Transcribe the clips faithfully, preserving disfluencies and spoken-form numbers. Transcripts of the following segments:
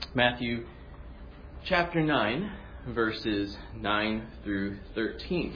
Matthew chapter nine, verses nine through thirteen.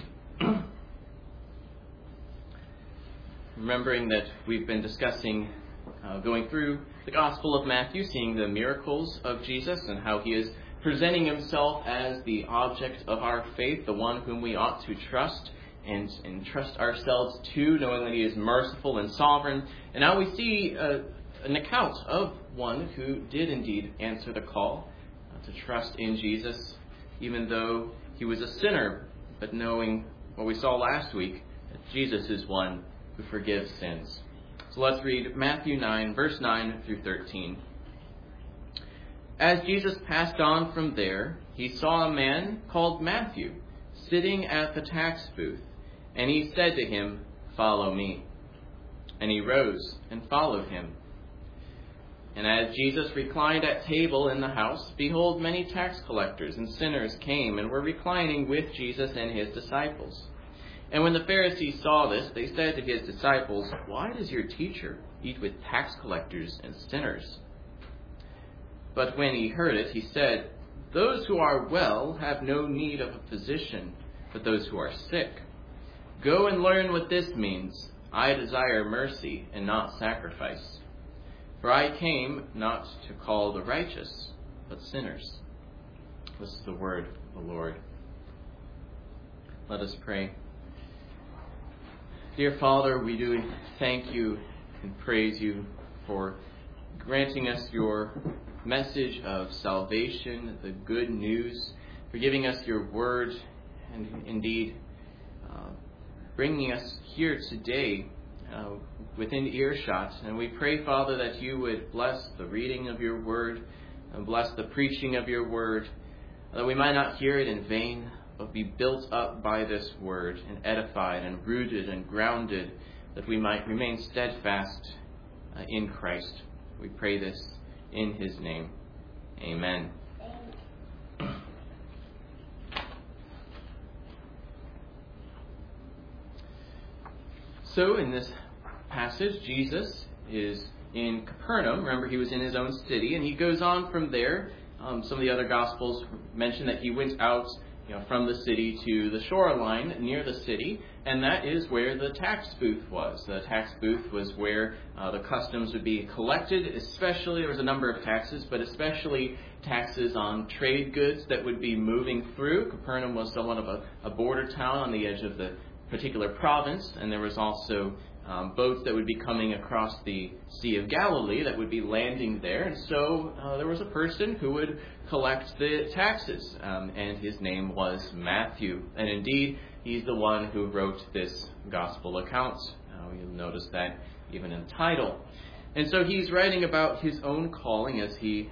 Remembering that we've been discussing, uh, going through the Gospel of Matthew, seeing the miracles of Jesus and how he is presenting himself as the object of our faith, the one whom we ought to trust and entrust ourselves to, knowing that he is merciful and sovereign. And now we see uh, an account of one who did indeed answer the call uh, to trust in Jesus, even though he was a sinner, but knowing what we saw last week, that Jesus is one who forgives sins. So let's read Matthew nine, verse nine through thirteen. As Jesus passed on from there, he saw a man called Matthew sitting at the tax booth, and he said to him, "Follow me." And he rose and followed him. And as Jesus reclined at table in the house, behold, many tax collectors and sinners came and were reclining with Jesus and his disciples. And when the Pharisees saw this, they said to his disciples, "Why does your teacher eat with tax collectors and sinners?" But when he heard it, he said, "Those who are well have no need of a physician, but those who are sick. Go and learn what this means. I desire mercy and not sacrifice. For I came not to call the righteous, but sinners." This is the word of the Lord. Let us pray. Dear Father, we do thank you and praise you for granting us your message of salvation, the good news, for giving us your word, and indeed uh, bringing us here today uh, within earshot. And we pray, Father, that you would bless the reading of your word and bless the preaching of your word, that we might not hear it in vain, but be built up by this word and edified and rooted and grounded, that we might remain steadfast uh, in Christ. We pray this in his name. Amen. So in this passage, Jesus is in Capernaum. Remember, he was in his own city, and he goes on from there. Um, some of the other Gospels mention that he went out you know, from the city to the shoreline near the city, and that is where the tax booth was. The tax booth was where uh, the customs would be collected, especially, there was a number of taxes, but especially taxes on trade goods that would be moving through. Capernaum was somewhat of a, a border town on the edge of the particular province, and there was also um, boats that would be coming across the Sea of Galilee that would be landing there. And so uh, there was a person who would collect the taxes, um, and his name was Matthew. And indeed, he's the one who wrote this gospel account. Uh, you'll notice that even in the title. And so he's writing about his own calling as he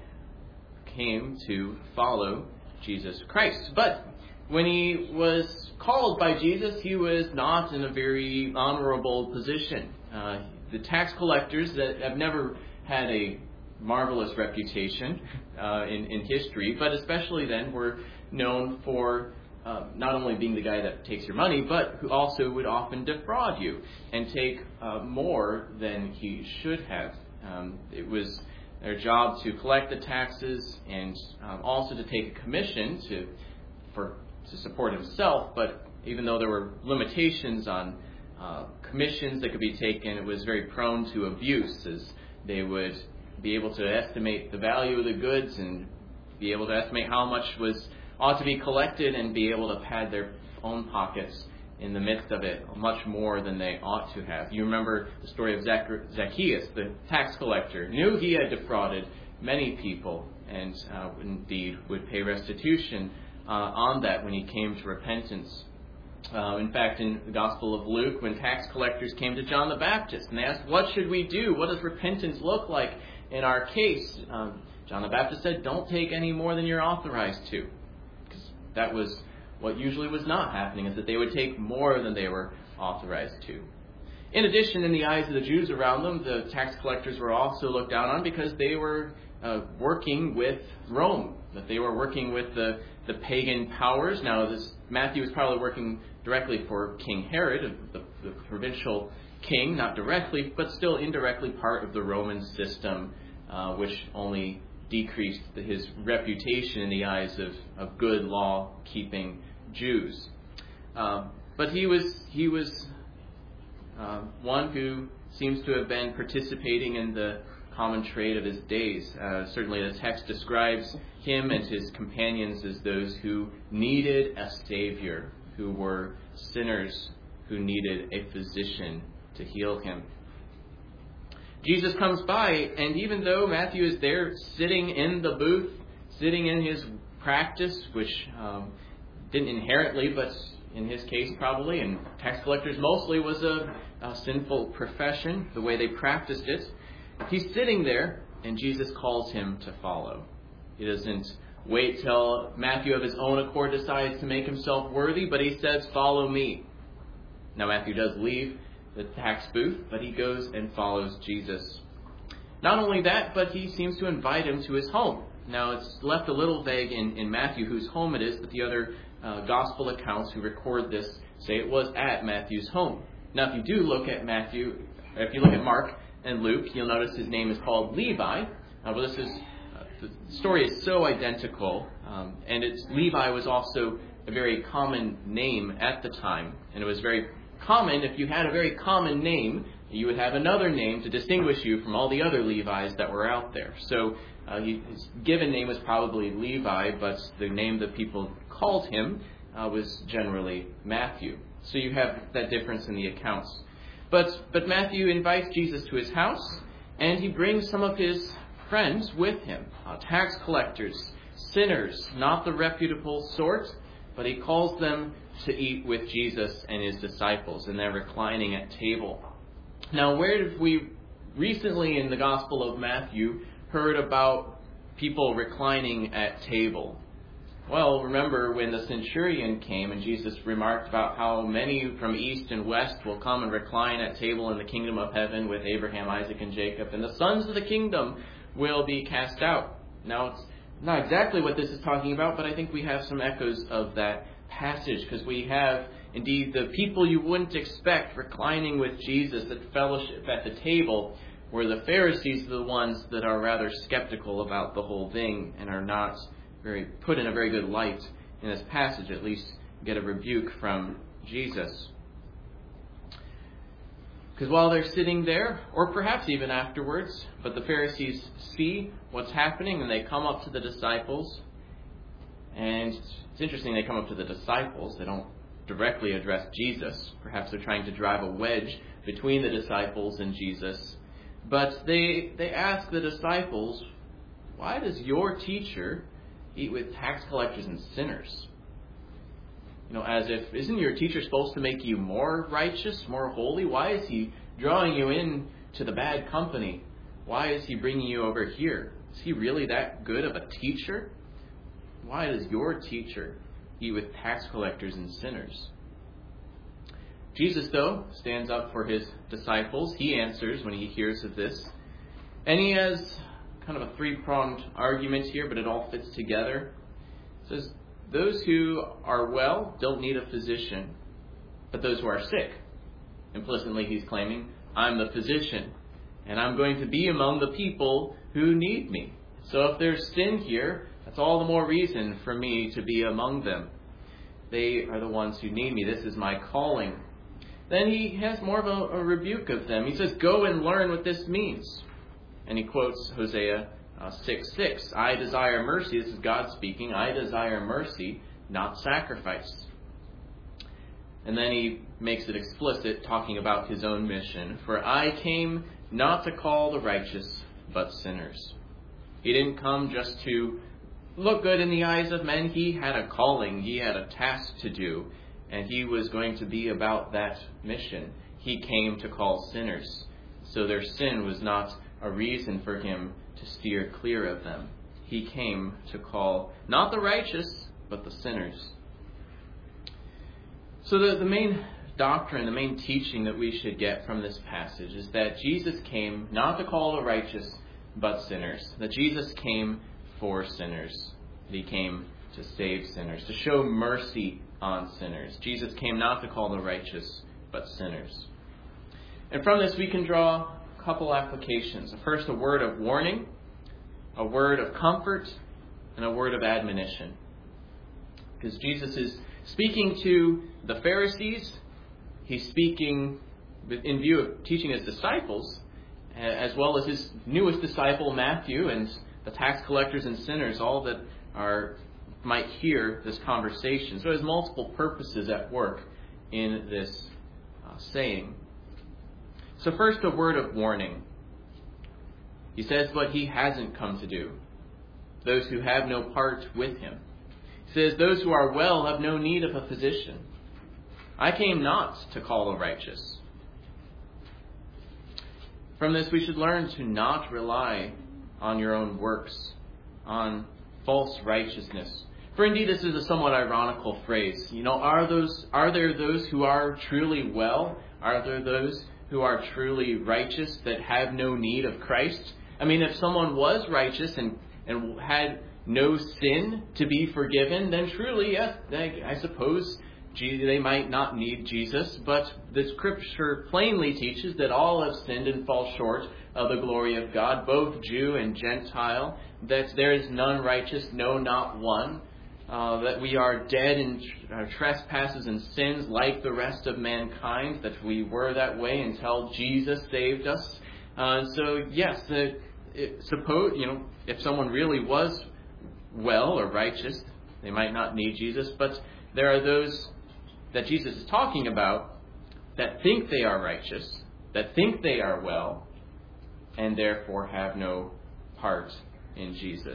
came to follow Jesus Christ. But when he was called by Jesus, he was not in a very honorable position. Uh, the tax collectors that have never had a marvelous reputation uh, in, in history, but especially then were known for uh, not only being the guy that takes your money, but who also would often defraud you and take uh, more than he should have. Um, it was their job to collect the taxes and um, also to take a commission to for to support himself, but even though there were limitations on uh, commissions that could be taken, it was very prone to abuse, as they would be able to estimate the value of the goods and be able to estimate how much was ought to be collected and be able to pad their own pockets in the midst of it much more than they ought to have. You remember the story of Zacchaeus, the tax collector, knew he had defrauded many people and uh, indeed would pay restitution Uh, on that when he came to repentance. Uh, in fact, in the Gospel of Luke, when tax collectors came to John the Baptist and they asked, "What should we do? What does repentance look like in our case?" Um, John the Baptist said, "Don't take any more than you're authorized to." Because that was what usually was not happening, is that they would take more than they were authorized to. In addition, in the eyes of the Jews around them, the tax collectors were also looked down on because they were uh, working with Rome, that they were working with the the pagan powers. Now, this Matthew was probably working directly for King Herod, the, the provincial king, not directly, but still indirectly part of the Roman system, uh, which only decreased his reputation in the eyes of, of good law-keeping Jews. Um, but he was he was uh, one who seems to have been participating in the common trade of his days. Uh, certainly the text describes him and his companions as those who needed a Savior, who were sinners who needed a physician to heal him. Jesus comes by, and even though Matthew is there sitting in the booth, sitting in his practice, which um, didn't inherently, but in his case probably, and tax collectors mostly, was a, a sinful profession, the way they practiced it, he's sitting there, and Jesus calls him to follow. He doesn't wait till Matthew of his own accord decides to make himself worthy, but he says, "Follow me." Now Matthew does leave the tax booth, but he goes and follows Jesus. Not only that, but he seems to invite him to his home. Now it's left a little vague in, in Matthew whose home it is, but the other uh, gospel accounts who record this say it was at Matthew's home. Now if you do look at Matthew, if you look at Mark and Luke, you'll notice his name is called Levi. Uh, well, this is uh, the story is so identical, um, and it's Levi was also a very common name at the time, and it was very common. If you had a very common name, you would have another name to distinguish you from all the other Levis that were out there. So uh, he, his given name was probably Levi, but the name that people called him uh, was generally Matthew. So you have that difference in the accounts. But but Matthew invites Jesus to his house, and he brings some of his friends with him, uh, tax collectors, sinners, not the reputable sort, but he calls them to eat with Jesus and his disciples, and they're reclining at table. Now, where have we recently in the Gospel of Matthew heard about people reclining at table? Well, remember when the centurion came and Jesus remarked about how many from east and west will come and recline at table in the kingdom of heaven with Abraham, Isaac, and Jacob, and the sons of the kingdom will be cast out. Now, it's not exactly what this is talking about, but I think we have some echoes of that passage, because we have indeed the people you wouldn't expect reclining with Jesus at fellowship at the table, where the Pharisees are the ones that are rather skeptical about the whole thing and are not very put in a very good light in this passage, at least get a rebuke from Jesus. Because while they're sitting there, or perhaps even afterwards, but the Pharisees see what's happening and they come up to the disciples. And it's interesting, they come up to the disciples. They don't directly address Jesus. Perhaps they're trying to drive a wedge between the disciples and Jesus. But they they ask the disciples, "Why does your teacher eat with tax collectors and sinners?" You know, as if, isn't your teacher supposed to make you more righteous, more holy? Why is he drawing you in to the bad company? Why is he bringing you over here? Is he really that good of a teacher? Why does your teacher eat with tax collectors and sinners? Jesus, though, stands up for his disciples. He answers when he hears of this. And he has kind of a three-pronged argument here, but it all fits together. It says, those who are well don't need a physician, but those who are sick. Implicitly, he's claiming, I'm the physician, and I'm going to be among the people who need me. So if there's sin here, that's all the more reason for me to be among them. They are the ones who need me. This is my calling. Then he has more of a, a rebuke of them. He says, go and learn what this means. And he quotes Hosea uh, six six. I desire mercy. This is God speaking. I desire mercy, not sacrifice. And then he makes it explicit, talking about his own mission. For I came not to call the righteous, but sinners. He didn't come just to look good in the eyes of men. He had a calling. He had a task to do. And he was going to be about that mission. He came to call sinners. So their sin was not a reason for him to steer clear of them. He came to call not the righteous, but the sinners. So the, the main doctrine, the main teaching that we should get from this passage is that Jesus came not to call the righteous, but sinners. That Jesus came for sinners. That he came to save sinners, to show mercy on sinners. Jesus came not to call the righteous, but sinners. And from this we can draw a couple applications. First, a word of warning. a word of comfort and a word of admonition. Because Jesus is speaking to the Pharisees. He's speaking in view of teaching his disciples, as well as his newest disciple, Matthew, and the tax collectors and sinners, all that are might hear this conversation. So there's multiple purposes at work in this uh, saying. So first, a word of warning. He says what he hasn't come to do. Those who have no part with him. He says those who are well have no need of a physician. I came not to call the righteous. From this, we should learn to not rely on your own works, on false righteousness. For indeed, this is a somewhat ironical phrase. You know, are those are there those who are truly well? Are there those who are truly righteous that have no need of Christ? I mean, if someone was righteous and, and had no sin to be forgiven, then truly, yes, they, I suppose they might not need Jesus. But the Scripture plainly teaches that all have sinned and fall short of the glory of God, both Jew and Gentile, that there is none righteous, no, not one. Uh, that we are dead in our trespasses and sins like the rest of mankind, that we were that way until Jesus saved us. Uh, so, yes, uh, it, suppose, you know, if someone really was well or righteous, they might not need Jesus, but there are those that Jesus is talking about that think they are righteous, that think they are well, and therefore have no part in Jesus.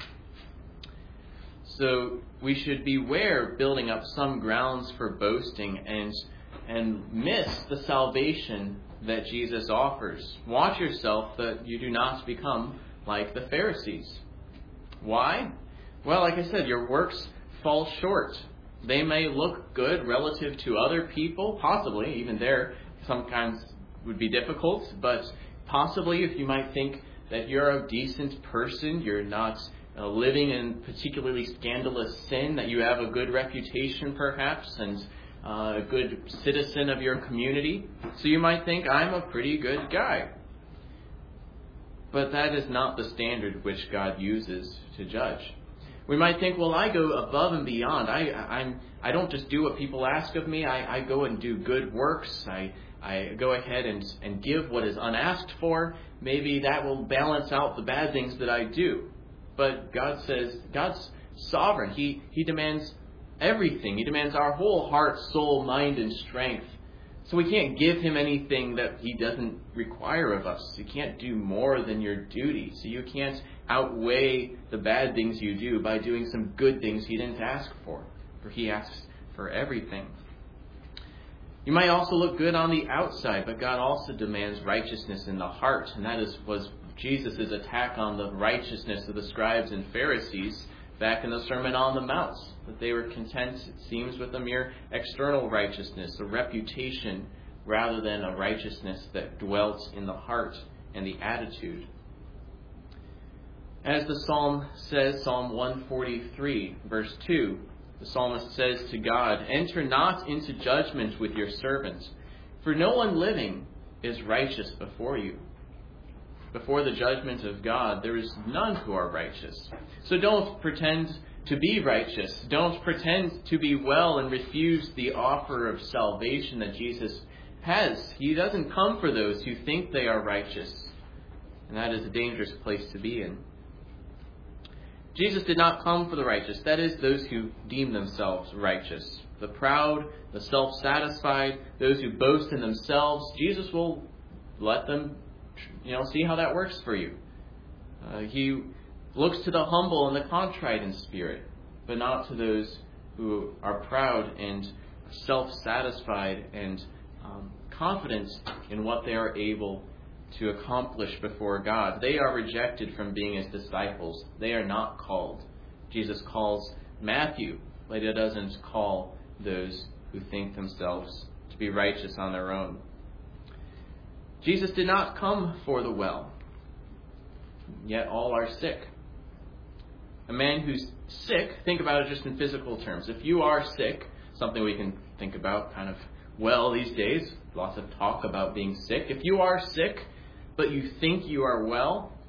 So we should beware building up some grounds for boasting and and miss the salvation that Jesus offers. Watch yourself that you do not become like the Pharisees. Why? Well, like I said, your works fall short. They may look good relative to other people, possibly, even there sometimes would be difficult, but possibly if you might think that you're a decent person, you're not Uh, living in particularly scandalous sin, that you have a good reputation perhaps, and uh, a good citizen of your community. So you might think, I'm a pretty good guy. But that is not the standard which God uses to judge. We might think, well, I go above and beyond. I I'm, I don't just do what people ask of me. I, I go and do good works. I, I go ahead and, and give what is unasked for. Maybe that will balance out the bad things that I do. But God says, God's sovereign. He He demands everything. He demands our whole heart, soul, mind, and strength. So we can't give him anything that he doesn't require of us. You can't do more than your duty. So you can't outweigh the bad things you do by doing some good things he didn't ask for. For he asks for everything. You might also look good on the outside, but God also demands righteousness in the heart. And that is was Jesus' attack on the righteousness of the scribes and Pharisees back in the Sermon on the Mount. That they were content, it seems, with a mere external righteousness, a reputation, rather than a righteousness that dwelt in the heart and the attitude. As the psalm says, Psalm one forty-three, verse two, the psalmist says to God, "Enter not into judgment with your servants, for no one living is righteous before you." Before the judgment of God, there is none who are righteous. So don't pretend to be righteous. Don't pretend to be well and refuse the offer of salvation that Jesus has. He doesn't come for those who think they are righteous. And that is a dangerous place to be in. Jesus did not come for the righteous. That is, those who deem themselves righteous. The proud, the self-satisfied, those who boast in themselves, Jesus will let them You know, see how that works for you. Uh, he looks to the humble and the contrite in spirit, but not to those who are proud and self-satisfied and um, confident in what they are able to accomplish before God. They are rejected from being his disciples. They are not called. Jesus calls Matthew, but he doesn't call those who think themselves to be righteous on their own. Jesus did not come for the well, yet all are sick. A man who's sick, think about it just in physical terms. If you are sick, something we can think about kind of well these days, lots of talk about being sick. If you are sick, but you think you are well,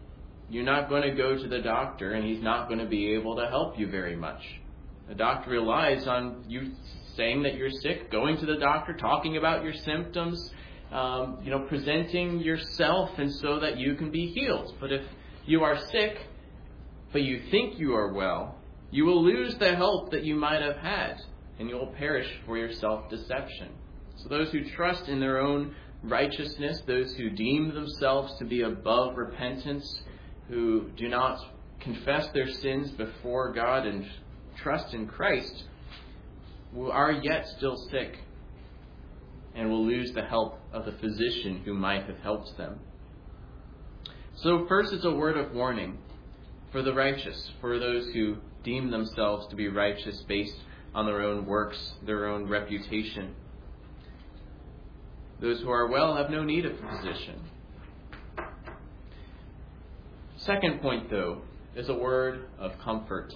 you're not going to go to the doctor and he's not going to be able to help you very much. The doctor relies on you saying that you're sick, going to the doctor, talking about your symptoms, um, you know, presenting yourself, and so that you can be healed. But if you are sick, but you think you are well, you will lose the help that you might have had, and you will perish for your self-deception. So those who trust in their own righteousness, those who deem themselves to be above repentance, who do not confess their sins before God and trust in Christ, who are yet still sick and will lose the help of the physician who might have helped them. So first is a word of warning for the righteous, for those who deem themselves to be righteous based on their own works, their own reputation. Those who are well have no need of a physician. Second point, though, is a word of comfort.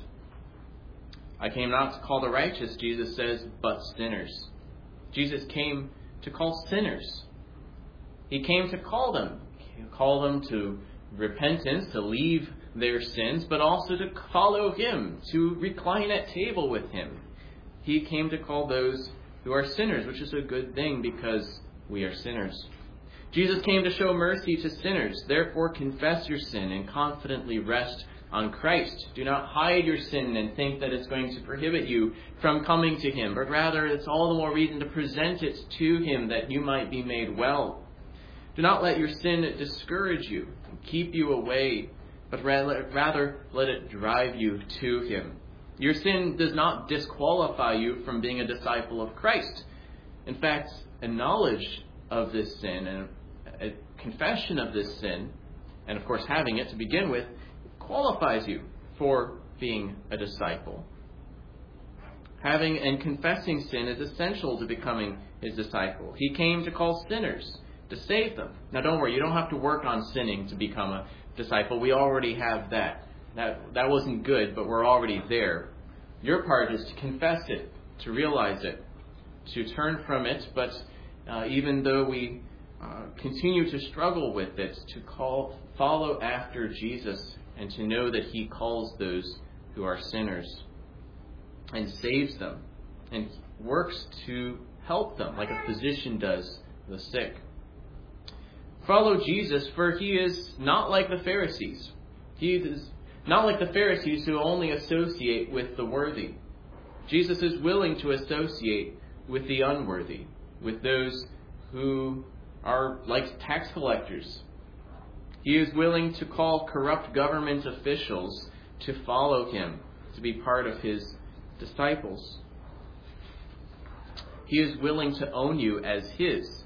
I came not to call the righteous, Jesus says, but sinners. Jesus came to call sinners. He came to call them, call them to repentance, to leave their sins, but also to follow him, to recline at table with him. He came to call those who are sinners, which is a good thing because we are sinners. Jesus came to show mercy to sinners. Therefore, confess your sin and confidently rest on Christ. Do not hide your sin and think that it's going to prohibit you from coming to him, but rather it's all the more reason to present it to him that you might be made well. Do not let your sin discourage you and keep you away, but rather let it drive you to him. Your sin does not disqualify you from being a disciple of Christ. In fact, a knowledge of this sin and a confession of this sin, and of course having it to begin with, qualifies you for being a disciple. Having and confessing sin is essential to becoming his disciple. He came to call sinners, to save them. Now don't worry, you don't have to work on sinning to become a disciple. We already have that. That, that wasn't good, but we're already there. Your part is to confess it, to realize it, to turn from it, but uh, even though we uh, continue to struggle with it, to call, follow after Jesus and to know that he calls those who are sinners and saves them and works to help them like a physician does the sick. Follow Jesus, for he is not like the Pharisees. He is not like the Pharisees who only associate with the worthy. Jesus is willing to associate with the unworthy, with those who are like tax collectors. He is willing to call corrupt government officials to follow him, to be part of his disciples. He is willing to own you as his,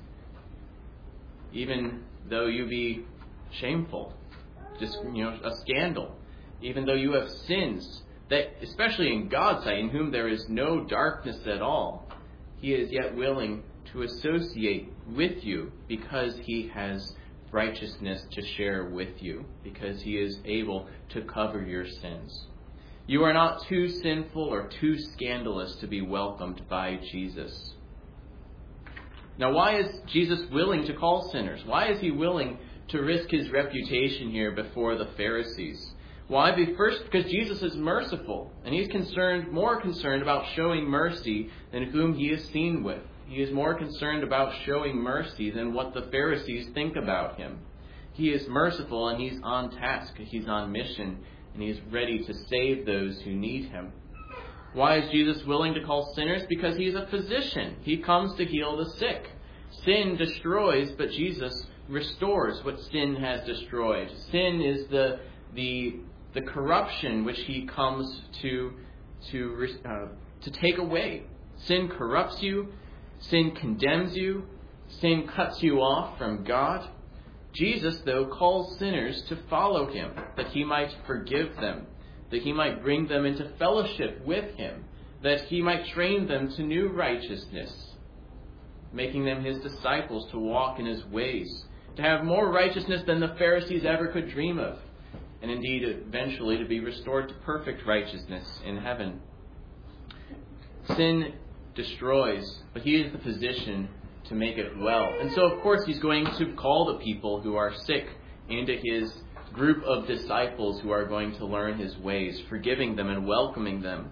even though you be shameful, just, you know, a scandal, even though you have sins that, especially in God's sight, in whom there is no darkness at all, he is yet willing to associate with you because he has righteousness to share with you, because he is able to cover your sins. You are not too sinful or too scandalous to be welcomed by Jesus. Now, why is Jesus willing to call sinners? Why is he willing to risk his reputation here before the Pharisees? Why? First, because Jesus is merciful, and he's concerned, more concerned about showing mercy than whom he is seen with. He is more concerned about showing mercy than what the Pharisees think about him. He is merciful, and he's on task. He's on mission, and he is ready to save those who need him. Why is Jesus willing to call sinners? Because he's a physician. He comes to heal the sick. Sin destroys, but Jesus restores what sin has destroyed. Sin is the the the corruption which he comes to to uh, to take away. Sin corrupts you. Sin condemns you. Sin cuts you off from God. Jesus, though, calls sinners to follow him, that he might forgive them, that he might bring them into fellowship with him, that he might train them to new righteousness, making them his disciples to walk in his ways, to have more righteousness than the Pharisees ever could dream of, and indeed eventually to be restored to perfect righteousness in heaven. Sin destroys, but he is the physician to make it well. And so, of course, he's going to call the people who are sick into his group of disciples who are going to learn his ways, forgiving them and welcoming them.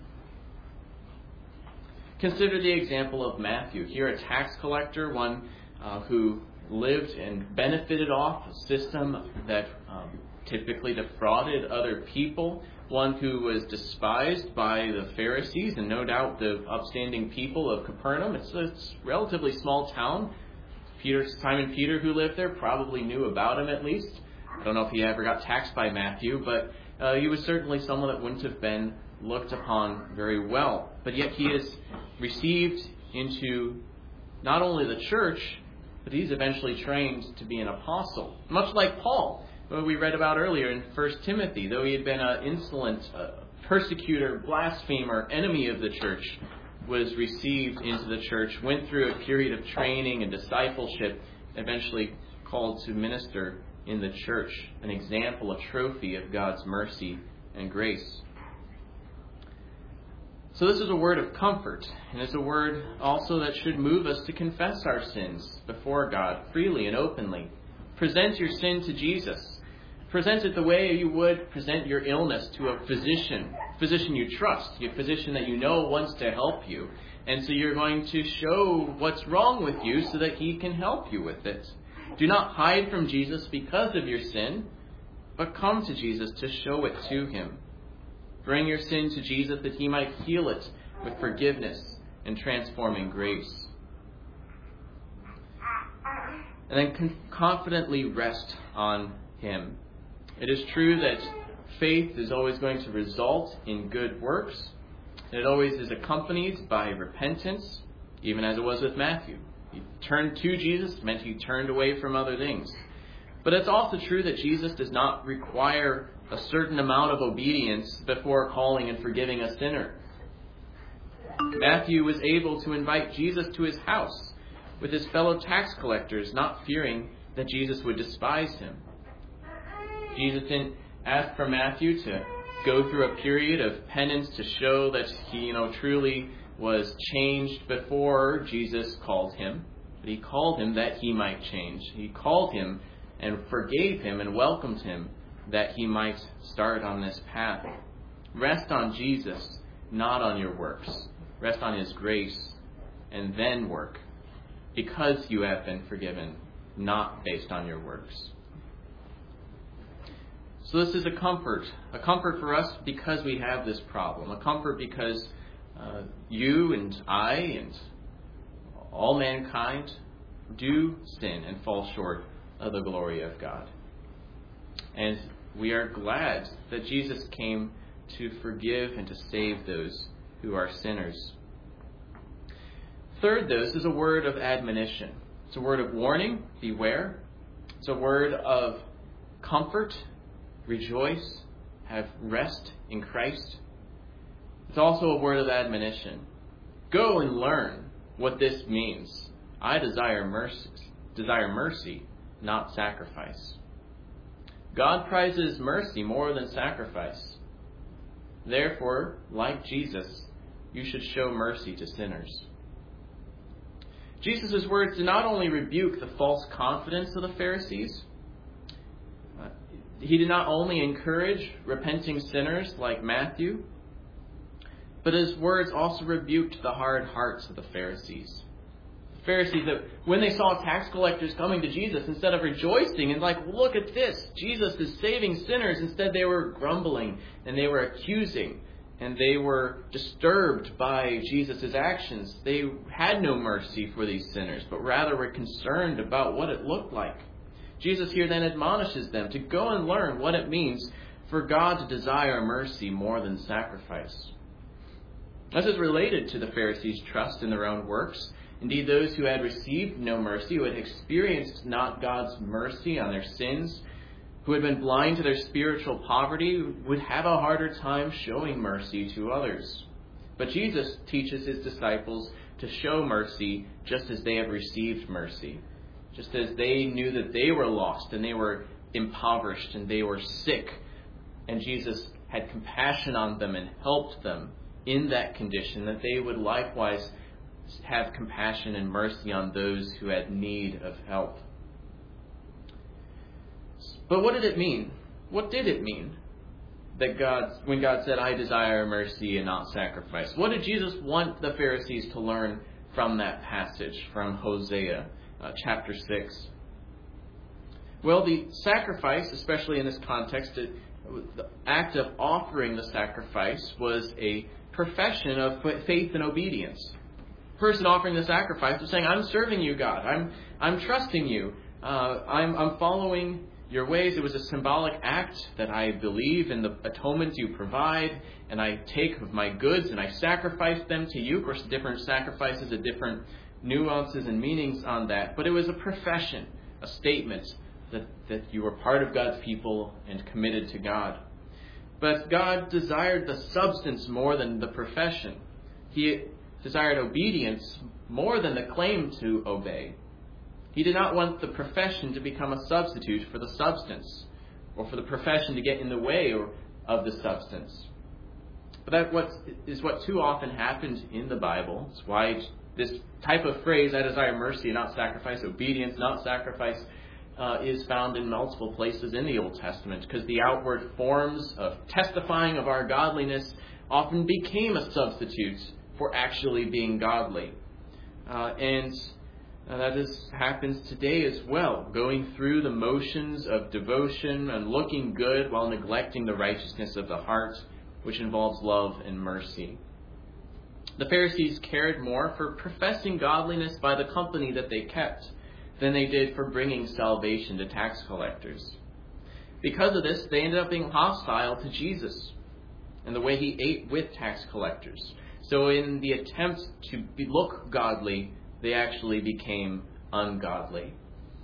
Consider the example of Matthew. Here, a tax collector, one uh, who lived and benefited off a system that um, typically defrauded other people, one who was despised by the Pharisees and no doubt the upstanding people of Capernaum. It's a, it's a relatively small town. Peter, Simon Peter, who lived there, probably knew about him at least. I don't know if he ever got taxed by Matthew, but uh, he was certainly someone that wouldn't have been looked upon very well. But yet he is received into not only the church, but he's eventually trained to be an apostle. Much like Paul, who we read about earlier in First Timothy. Though he had been an insolent uh, persecutor, blasphemer, enemy of the church, was received into the church, went through a period of training and discipleship, eventually called to minister in the church, an example, a trophy of God's mercy and grace. So this is a word of comfort, and it's a word also that should move us to confess our sins before God freely and openly. Present your sin to Jesus. Present it the way you would present your illness to a physician, physician you trust, a physician that you know wants to help you. And so you're going to show what's wrong with you so that he can help you with it. Do not hide from Jesus because of your sin, but come to Jesus to show it to him. Bring your sin to Jesus that he might heal it with forgiveness and transforming grace. And then con- confidently rest on him. It is true that faith is always going to result in good works. And it always is accompanied by repentance, even as it was with Matthew. He turned to Jesus, meant he turned away from other things. But it's also true that Jesus does not require a certain amount of obedience before calling and forgiving a sinner. Matthew was able to invite Jesus to his house with his fellow tax collectors, not fearing that Jesus would despise him. Jesus didn't ask for Matthew to go through a period of penance to show that he, you know, truly was changed before Jesus called him. But he called him that he might change. He called him and forgave him and welcomed him that he might start on this path. Rest on Jesus, not on your works. Rest on his grace and then work, because you have been forgiven, not based on your works. So this is a comfort, a comfort for us because we have this problem, a comfort because uh, you and I and all mankind do sin and fall short of the glory of God. And we are glad that Jesus came to forgive and to save those who are sinners. Third, this is a word of admonition. It's a word of warning, beware. It's a word of comfort, rejoice, have rest in Christ. It's also a word of admonition. Go and learn what this means. I desire mercy, desire mercy, not sacrifice. God prizes mercy more than sacrifice. Therefore, like Jesus, you should show mercy to sinners. Jesus' words did not only rebuke the false confidence of the Pharisees, uh, he did not only encourage repenting sinners like Matthew, but his words also rebuked the hard hearts of the Pharisees. Pharisees that when they saw tax collectors coming to Jesus, instead of rejoicing and like, look at this, Jesus is saving sinners, instead they were grumbling and they were accusing and they were disturbed by Jesus' actions. They had no mercy for these sinners, but rather were concerned about what it looked like. Jesus here then admonishes them to go and learn what it means for God to desire mercy more than sacrifice. This is related to the Pharisees' trust in their own works. Indeed, those who had received no mercy, who had experienced not God's mercy on their sins, who had been blind to their spiritual poverty, would have a harder time showing mercy to others. But Jesus teaches his disciples to show mercy just as they have received mercy, just as they knew that they were lost and they were impoverished and they were sick, and Jesus had compassion on them and helped them in that condition, that they would likewise have compassion and mercy on those who had need of help. But what did it mean what did it mean that God, when God said, I desire mercy and not sacrifice? What did Jesus want the Pharisees to learn from that passage from Hosea uh, chapter six? Well, the sacrifice, especially in this context, it, the act of offering the sacrifice was a profession of faith and obedience. The person offering the sacrifice was saying, I'm serving you, God. I'm I'm trusting you. Uh, I'm, I'm following your ways. It was a symbolic act that I believe in the atonement you provide, and I take of my goods and I sacrifice them to you. Of course, different sacrifices have different nuances and meanings on that, but it was a profession, a statement that, that you were part of God's people and committed to God. But God desired the substance more than the profession. He desired obedience more than the claim to obey. He did not want the profession to become a substitute for the substance, or for the profession to get in the way of the substance. But that what is what too often happened in the Bible. It's why this type of phrase, I desire mercy and not sacrifice, obedience, not sacrifice, uh, is found in multiple places in the Old Testament, because the outward forms of testifying of our godliness often became a substitute for actually being godly. Uh, and uh, that is, happens today as well, going through the motions of devotion and looking good while neglecting the righteousness of the heart, which involves love and mercy. The Pharisees cared more for professing godliness by the company that they kept than they did for bringing salvation to tax collectors. Because of this, they ended up being hostile to Jesus and the way he ate with tax collectors. So in the attempt to be, look godly, they actually became ungodly.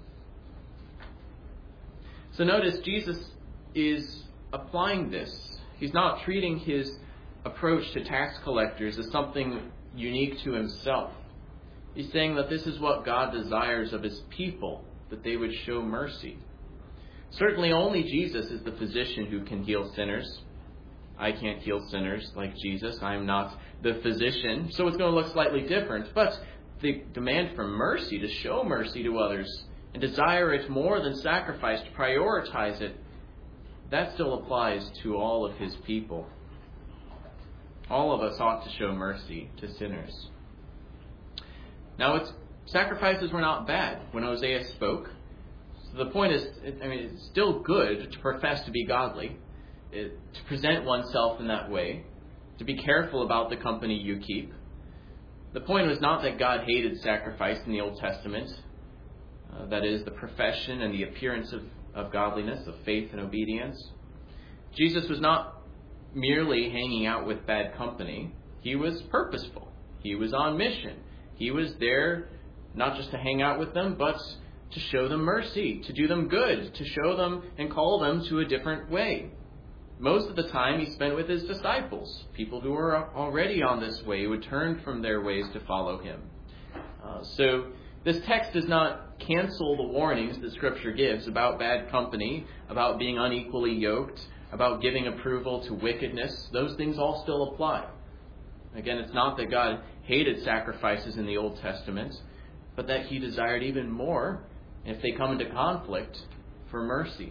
So notice Jesus is applying this. He's not treating his approach to tax collectors as something unique to himself. He's saying that this is what God desires of his people, that they would show mercy. Certainly only Jesus is the physician who can heal sinners. I can't heal sinners like Jesus. I'm not the physician, so it's going to look slightly different. But the demand for mercy, to show mercy to others, and desire it more than sacrifice, to prioritize it, that still applies to all of his people. All of us ought to show mercy to sinners. Now, it's, sacrifices were not bad when Hosea spoke. So the point is, I mean, it's still good to profess to be godly, it, to present oneself in that way, to be careful about the company you keep. The point was not that God hated sacrifice in the Old Testament. Uh, that is, the profession and the appearance of, of godliness, of faith and obedience. Jesus was not merely hanging out with bad company. He was purposeful. He was on mission. He was there not just to hang out with them, but to show them mercy, to do them good, to show them and call them to a different way. Most of the time he spent with his disciples, people who were already on this way, who had turned from their ways to follow him. Uh, so this text does not cancel the warnings that Scripture gives about bad company, about being unequally yoked, about giving approval to wickedness. Those things all still apply. Again, it's not that God hated sacrifices in the Old Testament, but that he desired even more, if they come into conflict, for mercy.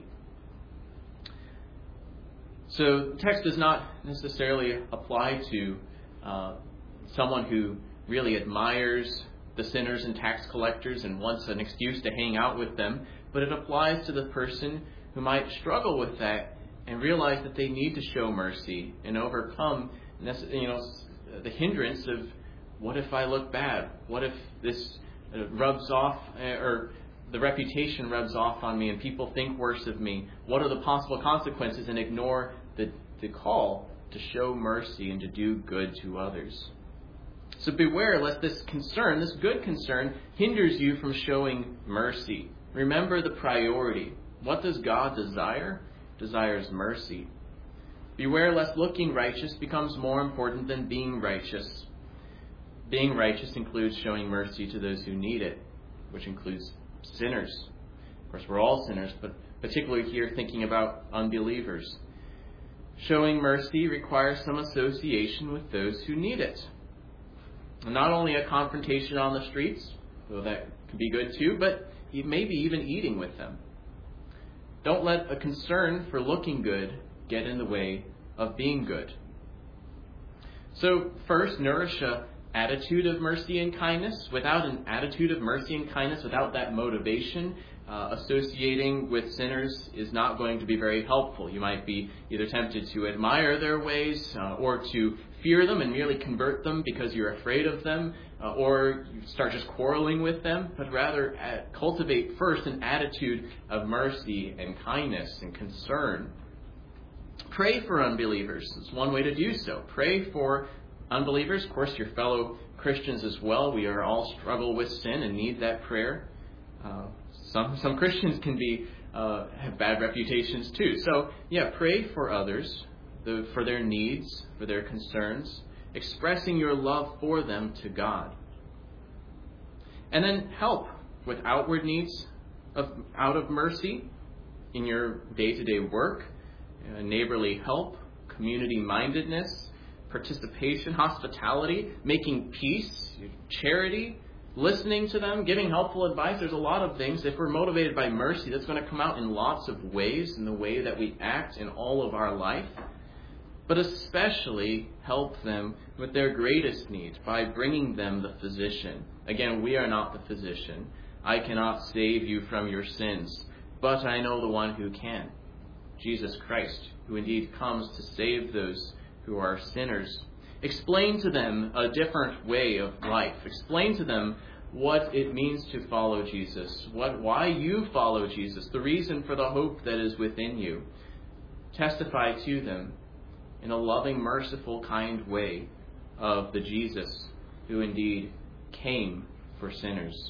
So the text does not necessarily apply to uh, someone who really admires the sinners and tax collectors and wants an excuse to hang out with them, but it applies to the person who might struggle with that and realize that they need to show mercy and overcome, you know, the hindrance of, what if I look bad? What if this rubs off, or the reputation rubs off on me and people think worse of me? What are the possible consequences? And ignore the, the call to show mercy and to do good to others. So beware lest this concern, this good concern, hinders you from showing mercy. Remember the priority. What does God desire? Desires mercy. Beware lest looking righteous becomes more important than being righteous. Being righteous includes showing mercy to those who need it, which includes sinners. Of course, we're all sinners, but particularly here thinking about unbelievers. Showing mercy requires some association with those who need it. And not only a confrontation on the streets, though that can be good too, but maybe even eating with them. Don't let a concern for looking good get in the way of being good. So first, nourish an attitude of mercy and kindness. Without an attitude of mercy and kindness, without that motivation, uh, associating with sinners is not going to be very helpful. You might be either tempted to admire their ways uh, or to fear them and merely convert them because you're afraid of them, uh, or you start just quarreling with them, but rather uh, cultivate first an attitude of mercy and kindness and concern. Pray for unbelievers. It's one way to do so. Pray for unbelievers, of course, your fellow Christians as well. We are all struggle with sin and need that prayer. Uh, some some Christians can be uh, have bad reputations too. So yeah, pray for others, the, for their needs, for their concerns, expressing your love for them to God. And then help with outward needs of out of mercy in your day-to-day work, uh, neighborly help, community-mindedness, participation, hospitality, making peace, charity, listening to them, giving helpful advice. There's a lot of things. If we're motivated by mercy, that's going to come out in lots of ways, in the way that we act in all of our life. But especially help them with their greatest need by bringing them the physician. Again, we are not the physician. I cannot save you from your sins, but I know the one who can, Jesus Christ, who indeed comes to save those who are sinners. Explain to them a different way of life. Explain to them what it means to follow Jesus, what, why you follow Jesus, the reason for the hope that is within you. Testify to them in a loving, merciful, kind way of the Jesus who indeed came for sinners.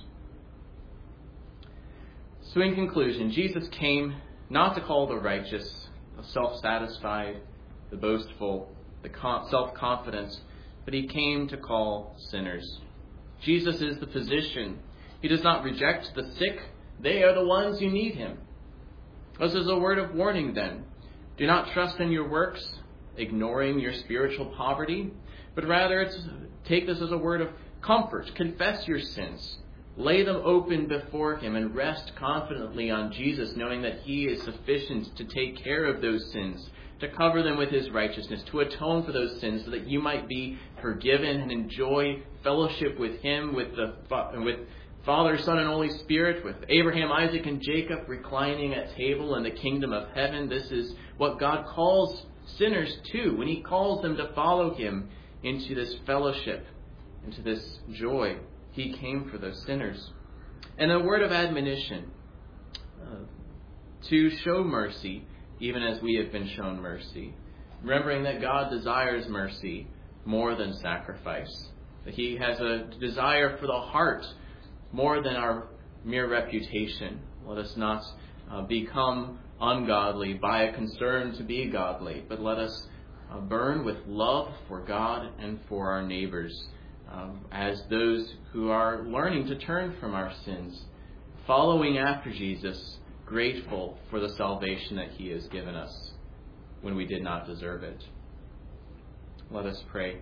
So in conclusion, Jesus came not to call the righteous, the self-satisfied, the boastful, the self-confident, but he came to call sinners. Jesus is the physician. He does not reject the sick. They are the ones who need him. This is a word of warning then. Do not trust in your works, ignoring your spiritual poverty, but rather it's, take this as a word of comfort. Confess your sins. Lay them open before him and rest confidently on Jesus, knowing that he is sufficient to take care of those sins, to cover them with his righteousness, to atone for those sins so that you might be forgiven and enjoy fellowship with him, with the with Father, Son, and Holy Spirit, with Abraham, Isaac, and Jacob reclining at table in the kingdom of heaven. This is what God calls sinners to when he calls them to follow him into this fellowship, into this joy. He came for those sinners. And a word of admonition, uh, to show mercy, even as we have been shown mercy. Remembering that God desires mercy more than sacrifice. That he has a desire for the heart more than our mere reputation. Let us not uh, become ungodly by a concern to be godly, but let us uh, burn with love for God and for our neighbors, um, as those who are learning to turn from our sins, following after Jesus, grateful for the salvation that he has given us when we did not deserve it. Let us pray.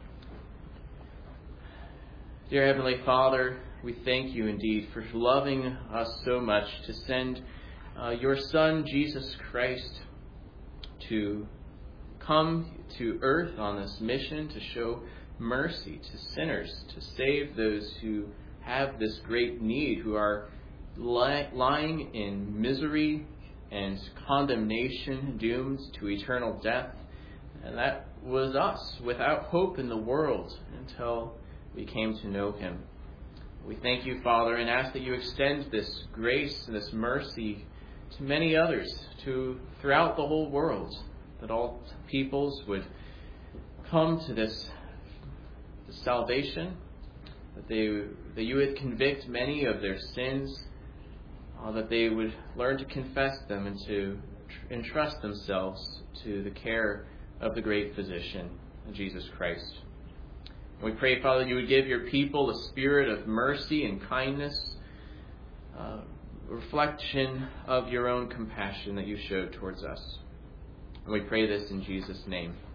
Dear Heavenly Father, we thank you indeed for loving us so much to send uh, your Son, Jesus Christ, to come to earth on this mission to show mercy to sinners, to save those who have this great need, who are li- lying in misery and condemnation, doomed to eternal death. And that was us, without hope in the world until we came to know him. We thank you, Father, and ask that you extend this grace and this mercy to many others, to throughout the whole world, that all peoples would come to this, this salvation, that they that you would convict many of their sins, uh, that they would learn to confess them and to tr- entrust themselves to the care of the great physician, Jesus Christ. And we pray, Father, you would give your people a spirit of mercy and kindness, uh, reflection of your own compassion that you showed towards us. And we pray this in Jesus' name.